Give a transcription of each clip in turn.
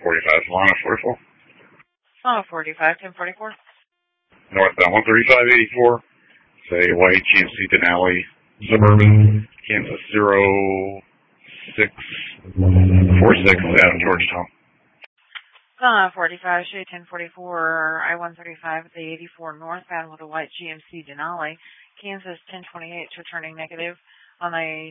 45, Solana 44. Solana 45, 1044. Northbound 13584. Say white GMC Denali Suburban, Kansas 0646 out of Georgetown. Solana 45, Shade 1044, I-135 at the 84 northbound with a white GMC Denali, Kansas 1028, returning negative. On a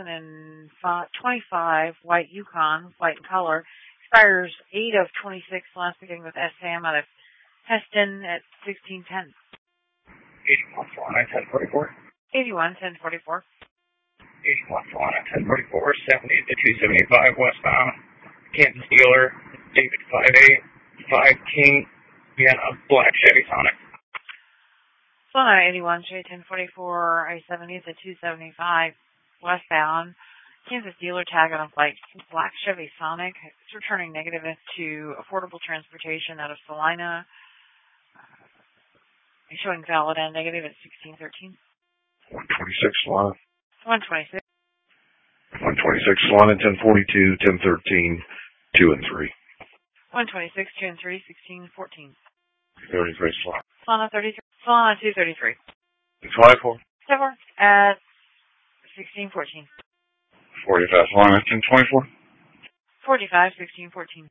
2025 white Yukon, white in color, expires 8 of 26, last beginning with SM out of Heston at 1610. 81 Solana 1044. 81 1044. 81 Solana 1044, 70 to 275 westbound, Kansas dealer, David 58, 5 King, Vienna, black Chevy Sonic. Solana 81, Shade 1044, I-70 to 275 westbound, Kansas dealer tag on a black Chevy Sonic. It's returning negative to affordable transportation out of Salina. Showing valid and negative at 1613. 126 Solana. 126. 126 Solana 1042, 1013, 2 and 3. 126, 2 and 3, 1614. 33 Solana. Solana 33. Solana 233. 654. 7 at 1614. 45 Solana 1024. 45, 1614.